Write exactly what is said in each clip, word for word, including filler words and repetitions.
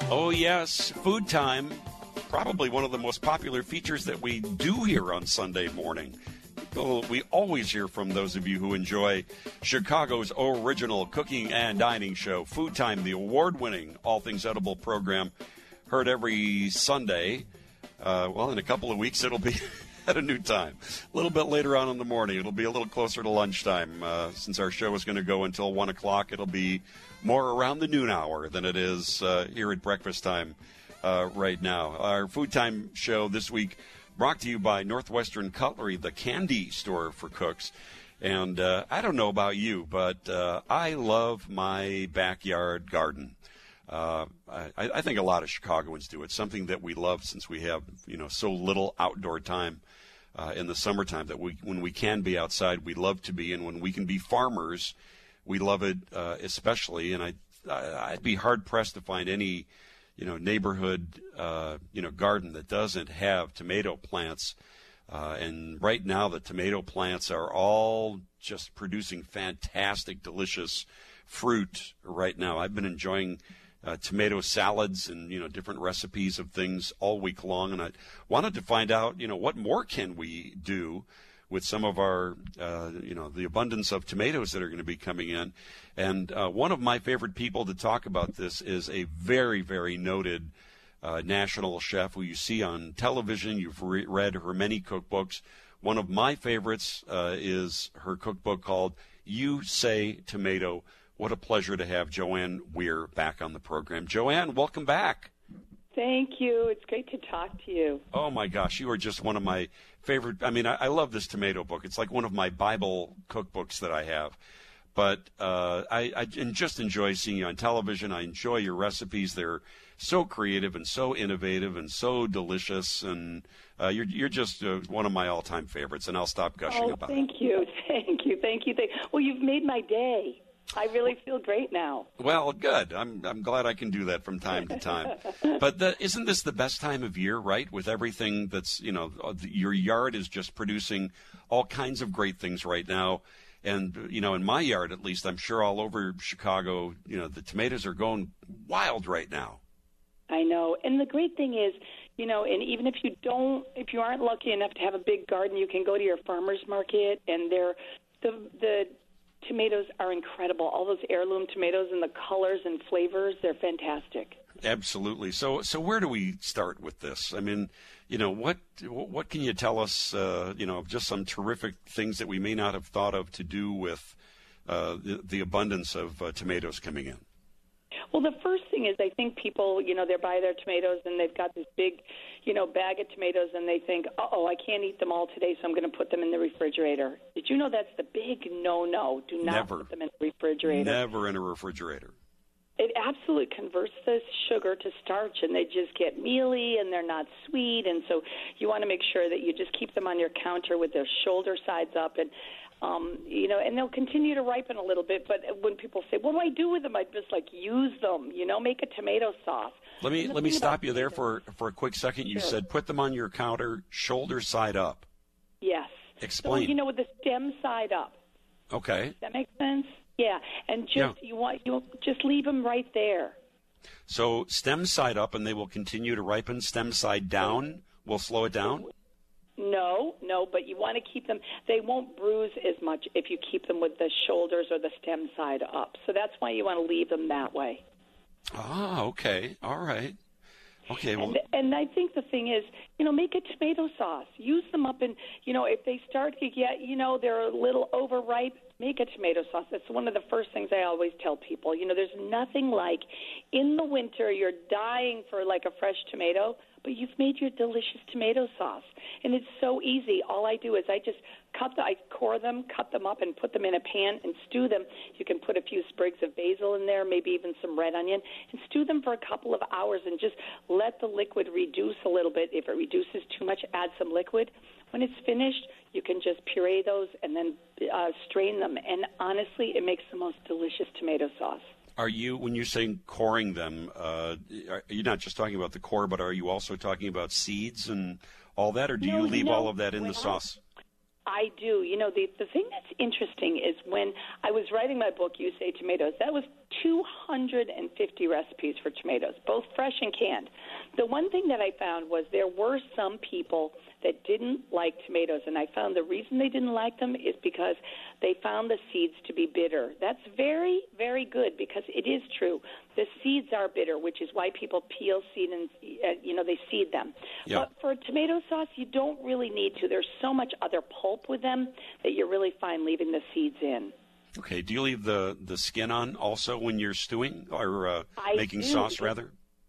Oh, yes, food time. Probably one of the most popular features that we do here on Sunday morning. Well, we always hear from those of you who enjoy Chicago's original cooking and dining show, Food Time, the award-winning All Things Edible program, heard every Sunday. Uh, well, in a couple of weeks, it'll be at a new time. A little bit later on in the morning. It'll be a little closer to lunchtime. Uh, since our show is going to go until one o'clock, it'll be more around the noon hour than it is uh, here at breakfast time uh, right now. Our Food Time show this week brought to you by Northwestern Cutlery, the candy store for cooks. And uh, I don't know about you, but uh, I love my backyard garden. Uh, I, I think a lot of Chicagoans do. It's something that we love since we have, you know, so little outdoor time uh, in the summertime that we, when we can be outside, we love to be. And when we can be farmers, we love it uh, especially. And I, I'd be hard pressed to find any, you know, neighborhood, uh, you know, garden that doesn't have tomato plants. Uh, and right now, the tomato plants are all just producing fantastic, delicious fruit right now. I've been enjoying Uh, tomato salads and, you know, different recipes of things all week long. And I wanted to find out, you know, what more can we do with some of our, uh, you know, the abundance of tomatoes that are going to be coming in. And uh, one of my favorite people to talk about this is a very, very noted uh, national chef who you see on television. You've re- read her many cookbooks. One of my favorites uh, is her cookbook called You Say Tomato. What a pleasure to have Joanne Weir back on the program. Joanne, welcome back. Thank you. It's great to talk to you. Oh, my gosh. You are just one of my favorite. I mean, I, I love this tomato book. It's like one of my Bible cookbooks that I have. But uh, I, I just enjoy seeing you on television. I enjoy your recipes. They're so creative and so innovative and so delicious. And uh, you're you're just uh, one of my all-time favorites. And I'll stop gushing oh, about thank it. you. Thank you. Thank you. Thank you. Well, you've made my day. I really feel great now. Well, good. I'm I'm glad I can do that from time to time. But the, isn't this the best time of year, right? With everything that's, you know, your yard is just producing all kinds of great things right now. And, you know, in my yard, at least, I'm sure all over Chicago, you know, the tomatoes are going wild right now. I know. And the great thing is, you know, and even if you don't, if you aren't lucky enough to have a big garden, you can go to your farmer's market, and they're, the the tomatoes are incredible. All those heirloom tomatoes and the colors and flavors, they're fantastic. Absolutely. So so where do we start with this? I mean, you know, what what can you tell us, uh, you know, just some terrific things that we may not have thought of to do with uh, the, the abundance of uh, tomatoes coming in? Well, the first thing is I think people, you know, they buy their tomatoes and they've got this big, you know, bag of tomatoes and they think, uh-oh, I can't eat them all today, so I'm going to put them in the refrigerator. Did you know that's the big no-no? Do not Never. put them in the refrigerator. Never in a refrigerator. It absolutely converts the sugar to starch, and they just get mealy, and they're not sweet. And so you want to make sure that you just keep them on your counter with their shoulder sides up, and um, you know, and they'll continue to ripen a little bit. But when people say, "What do I do with them?" I just like use them. You know, make a tomato sauce. Let me let me stop you there for for a quick second. You Sure. said put them on your counter, shoulder side up. Yes. Explain. So, you know, with the stem side up. Okay. Does that make sense? Yeah, and just Yeah. you want you just leave them right there. So stem side up, and they will continue to ripen. Stem side down will slow it down. No, no, but you want to keep them. They won't bruise as much if you keep them with the shoulders or the stem side up. So that's why you want to leave them that way. Ah, okay, all right, okay. Well, And, and I think the thing is, you know, make a tomato sauce. Use them up, and you know, if they start to get, you know, they're a little overripe, make a tomato sauce. That's one of the first things I always tell people. You know, there's nothing like in the winter you're dying for like a fresh tomato, but you've made your delicious tomato sauce. And it's so easy. All I do is I just cut the, I core them, cut them up, and put them in a pan and stew them. You can put a few sprigs of basil in there, maybe even some red onion, and stew them for a couple of hours and just let the liquid reduce a little bit. If it reduces too much, add some liquid. When it's finished, you can just puree those and then uh, strain them. And honestly, it makes the most delicious tomato sauce. are you, when you're saying coring them, uh, are you not just talking about the core, but are you also talking about seeds and all that, or do No, you leave no. all of that in When the I- sauce? I do. You know, the the thing that's interesting is when I was writing my book, You Say Tomatoes, that was two hundred fifty recipes for tomatoes, both fresh and canned. The one thing that I found was there were some people that didn't like tomatoes, and I found the reason they didn't like them is because they found the seeds to be bitter. That's very, very good because it is true. The seeds are bitter, which is why people peel, seed, and, uh, you know, they seed them. Yep. But for tomato sauce, you don't really need to. There's so much other pulp with them that you're really fine leaving the seeds in. Okay. Do you leave the, the skin on also when you're stewing or uh, making do, sauce, rather?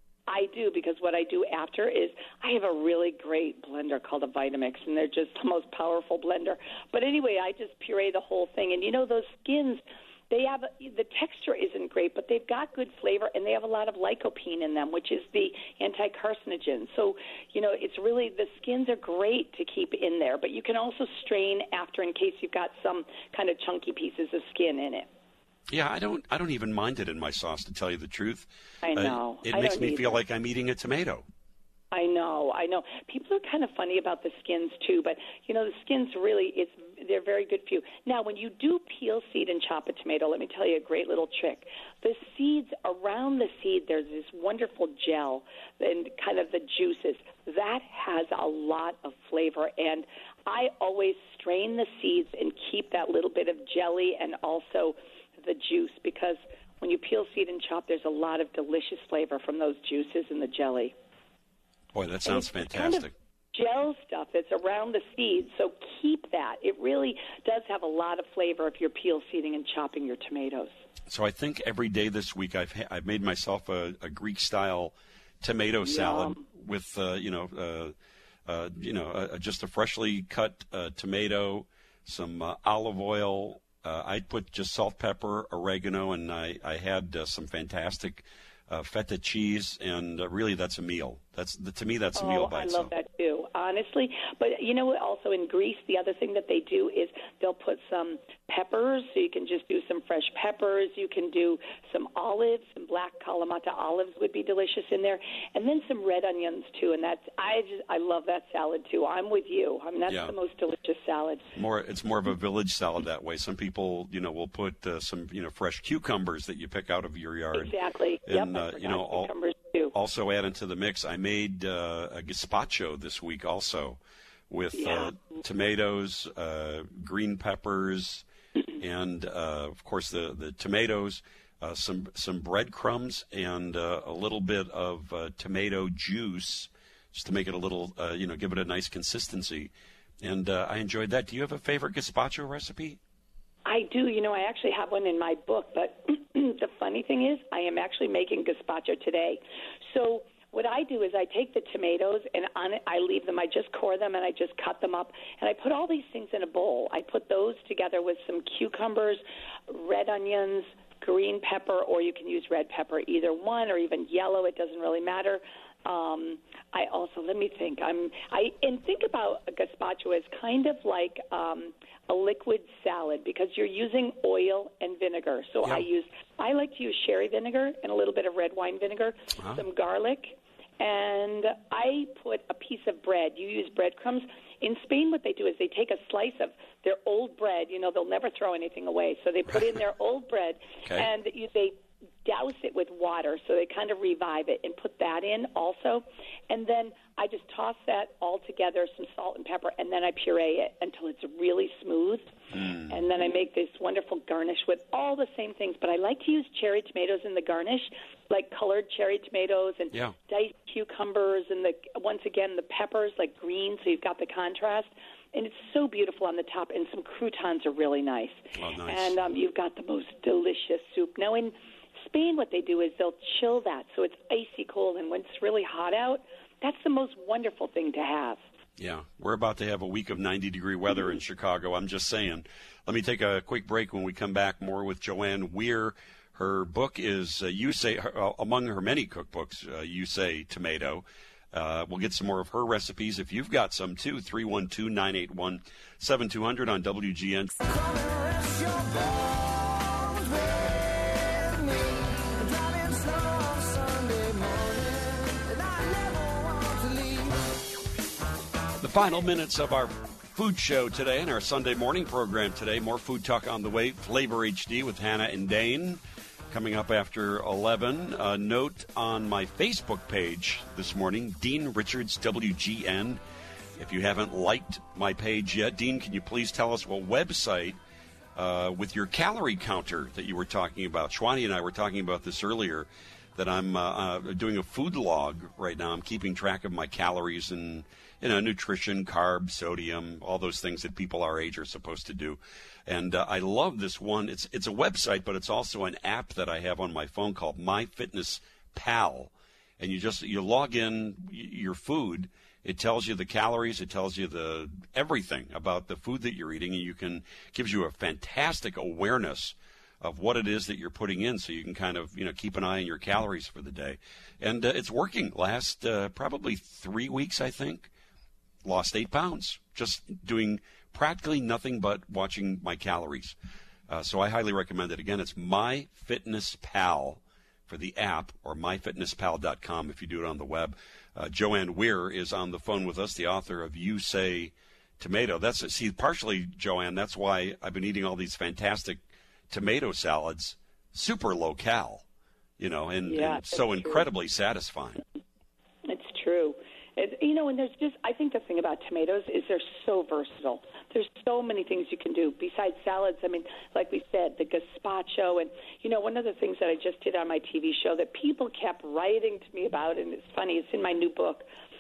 I do, because what I do after is I have a really great blender called a Vitamix, and they're just the most powerful blender. But anyway, I just puree the whole thing. And, you know, those skins, they have the texture isn't great, but they've got good flavor, and they have a lot of lycopene in them, which is the anti-carcinogen. So, you know, it's really, the skins are great to keep in there, but you can also strain after in case you've got some kind of chunky pieces of skin in it. Yeah, I don't. I don't even mind it in my sauce, to tell you the truth. I know. Uh, it I makes don't me either. feel like I'm eating a tomato. I know. I know. People are kind of funny about the skins too, but you know, the skins really, it's they're very good for you. Now, when you do peel, seed, and chop a tomato, let me tell you a great little trick. The seeds, around the seed, there's this wonderful gel and kind of the juices. That has a lot of flavor, and I always strain the seeds and keep that little bit of jelly and also the juice, because when you peel, seed, and chop, there's a lot of delicious flavor from those juices and the jelly. Boy, that sounds And it's fantastic. Kind of gel stuff that's around the seeds, so keep that. It really does have a lot of flavor if you're peel, seeding, and chopping your tomatoes. So I think every day this week I've ha- I've made myself a, a Greek-style tomato salad Yum. with uh, you know uh, uh, you know uh, just a freshly cut uh, tomato, some uh, olive oil. Uh, I put just salt, pepper, oregano, and I, I had uh, some fantastic uh, feta cheese, and uh, really that's a meal. That's the, to me that's a oh, meal by I itself. love that too, honestly. But you know what? Also in Greece, the other thing that they do is they'll put some peppers, so you can just do some fresh peppers. You can do some olives, some black Kalamata olives would be delicious in there, and then some red onions too. And that's I just I love that salad too. I'm with you. I mean that's Yeah. the most delicious salad. More, it's more of a village salad that way. Some people, you know, will put uh, some, you know, fresh cucumbers that you pick out of your yard. Exactly. And, yep. I uh, you forgot know, all, cucumbers too. also add into the mix. I made uh, a gazpacho this week also with Yeah. uh, tomatoes, uh, green peppers, and uh, of course the the tomatoes, uh, some some breadcrumbs, and uh, a little bit of uh, tomato juice, just to make it a little, uh, you know, give it a nice consistency. And uh, I enjoyed that. Do you have a favorite gazpacho recipe? I do. You know, I actually have one in my book, but the funny thing is I am actually making gazpacho today. So what I do is I take the tomatoes and on it I leave them. I just core them and I just cut them up. And I put all these things in a bowl. I put those together with some cucumbers, red onions, green pepper, or you can use red pepper, either one, or even yellow. It doesn't really matter. Um, I also, let me think. I'm, I and think about a gazpacho as kind of like um, a liquid salad because you're using oil and vinegar. So Yeah. I use, I like to use sherry vinegar and a little bit of red wine vinegar, Uh-huh. some garlic, and I put a piece of bread. You use breadcrumbs. In Spain, what they do is they take a slice of their old bread. You know, they'll never throw anything away. So they put in their old bread, Okay. and you, they douse it with water, so they kind of revive it and put that in also. And then I just toss that all together, some salt and pepper, and then I puree it until it's really smooth. Mm. And then I make this wonderful garnish with all the same things. But I like to use cherry tomatoes in the garnish, like colored cherry tomatoes and Yeah. diced cucumbers, and the once again the peppers, like green, so you've got the contrast. And it's so beautiful on the top, and some croutons are really nice. Oh, nice. And um, you've got the most delicious soup. Now, in Spain, what they do is they'll chill that, so it's icy cold, and when it's really hot out, that's the most wonderful thing to have. Yeah, we're about to have a week of ninety-degree weather in Chicago. I'm just saying. Let me take a quick break. When we come back, more with Joanne Weir. Her book is, uh, You Say, her, uh, among her many cookbooks, uh, You Say Tomato. Uh, we'll get some more of her recipes. If you've got some, too, three one two, nine eight one, seven two zero zero on W G N. The final minutes of our food show today in our Sunday morning program today. More food talk on the way. Flavor H D with Hannah and Dane coming up after eleven. A note on my Facebook page this morning, Dean Richards, W G N. If you haven't liked my page yet, Dean, can you please tell us what website uh, with your calorie counter that you were talking about? Shwani and I were talking about this earlier, that I'm uh, uh, doing a food log right now. I'm keeping track of my calories and, you know, nutrition, carbs, sodium, all those things that people our age are supposed to do. And uh, I love this one. It's it's a website, but it's also an app that I have on my phone called MyFitnessPal. And you just you log in your food. It tells you the calories. It tells you the everything about the food that you're eating, and you can gives you a fantastic awareness of what it is that you're putting in, so you can kind of, you know, keep an eye on your calories for the day. And uh, it's working. Last uh, probably three weeks, I think, lost eight pounds, just doing practically nothing but watching my calories. Uh, so I highly recommend it. Again, it's MyFitnessPal for the app, or my fitness pal dot com if you do it on the web. Uh, Joanne Weir is on the phone with us, the author of You Say Tomato. That's see, partially, Joanne, that's why I've been eating all these fantastic tomato salads, super low cal, you know, and, yeah, and so true. incredibly satisfying. It's true. It, you know, and there's just, I think the thing about tomatoes is they're so versatile. There's so many things you can do besides salads. I mean, like we said, the gazpacho. And, you know, one of the things that I just did on my T V show that people kept writing to me about, and it's funny, it's in my new book,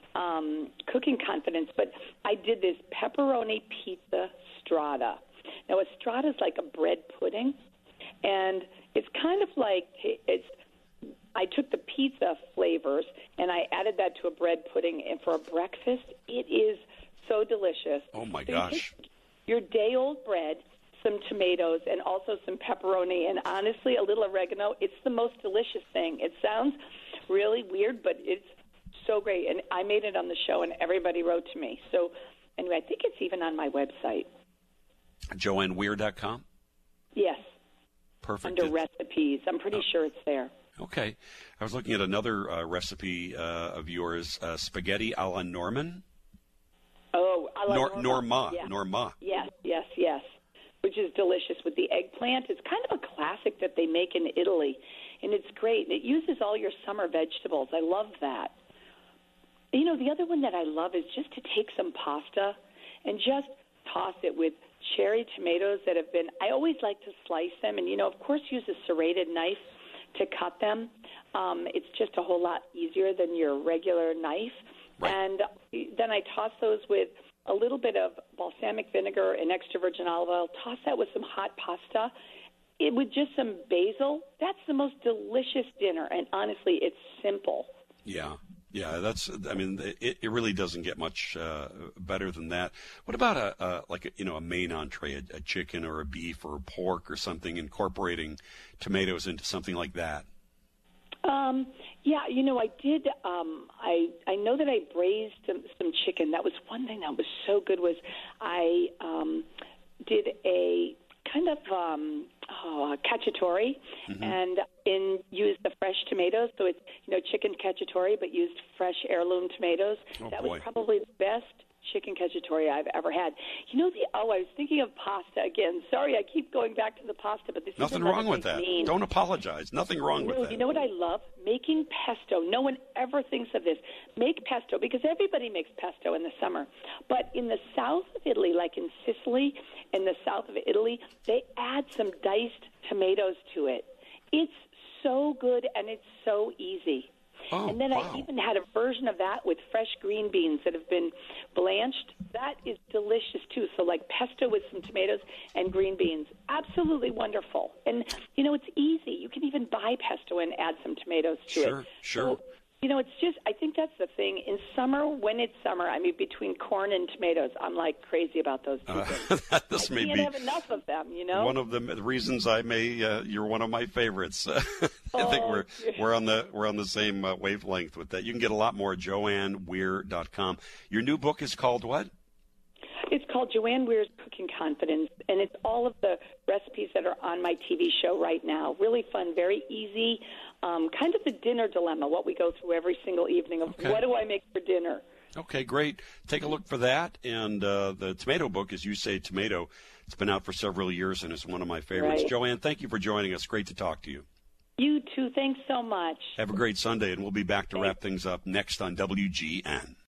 um, Cooking Confidence, but I did this pepperoni pizza strata. Now, a strata is like a bread pudding, and it's kind of like it's. I took the pizza flavors and I added that to a bread pudding, and for a breakfast, it is so delicious. Oh my so gosh! You your day-old bread, some tomatoes, and also some pepperoni, and honestly, a little oregano. It's the most delicious thing. It sounds really weird, but it's so great. And I made it on the show, and everybody wrote to me. So anyway, I think it's even on my website. Joanne Weir dot com? Yes. Perfect. Under recipes. I'm pretty oh. sure it's there. Okay. I was looking at another uh, recipe uh, of yours, uh, spaghetti a la Norman. Oh, a la Nor- Norma. Norma. Yeah. Norma. Yes, yes, yes. Which is delicious with the eggplant. It's kind of a classic that they make in Italy, and it's great. It uses all your summer vegetables. I love that. You know, the other one that I love is just to take some pasta and just toss it with cherry tomatoes that have been, I always like to slice them, and, you know, of course, use a serrated knife to cut them. Um, it's just a whole lot easier than your regular knife. Right. And then I toss those with a little bit of balsamic vinegar and extra virgin olive oil. Toss that with some hot pasta. It, with just some basil. That's the most delicious dinner, and honestly, it's simple. Yeah. Yeah, that's. I mean, it, it really doesn't get much uh, better than that. What about a, a like a, you know a main entree, a, a chicken or a beef or a pork or something, incorporating tomatoes into something like that? Um, yeah, you know, I did. Um, I I know that I braised some, some chicken. That was one thing that was so good. Was I um, did a kind of um, oh, cacciatore, mm-hmm. and in used the fresh tomatoes. So it's, you know, chicken cacciatore, but used fresh heirloom tomatoes. Oh, that boy. was probably the best chicken cacciatore I've ever had. You know, the oh, I was thinking of pasta again. Sorry, I keep going back to the pasta, but this is nothing wrong with that. Mean. Don't apologize. Nothing wrong no, with that. You know what I love? Making pesto. No one ever thinks of this. Make pesto, because everybody makes pesto in the summer. But in the south of Italy, like in Sicily, in the south of Italy, they add some diced tomatoes to it. It's so good, and it's so easy. Oh, and then wow. I even had a version of that with fresh green beans that have been blanched. That is delicious, too. So like pesto with some tomatoes and green beans. Absolutely wonderful. And, you know, it's easy. You can even buy pesto and add some tomatoes to sure, it. Sure, sure. So, you know, it's just, I think that's the thing. In summer, when it's summer, I mean, between corn and tomatoes, I'm like crazy about those two things. Uh, this I may can't be have enough of them, you know? one of the reasons I may, uh, you're one of my favorites. I oh, think we're we're on the we're on the same uh, wavelength with that. You can get a lot more at Joanne Weir dot com. Your new book is called what? It's called Joanne Weir's Cooking Confidence, and it's all of the recipes that are on my T V show right now. Really fun, very easy, um, kind of the dinner dilemma, what we go through every single evening of okay. what do I make for dinner? Okay, great. Take a look for that. And uh, the tomato book, as you say, tomato, it's been out for several years and it's one of my favorites. Right. Joanne, thank you for joining us. Great to talk to you. You too. Thanks so much. Have a great Sunday, and we'll be back to Thanks. wrap things up next on W G N.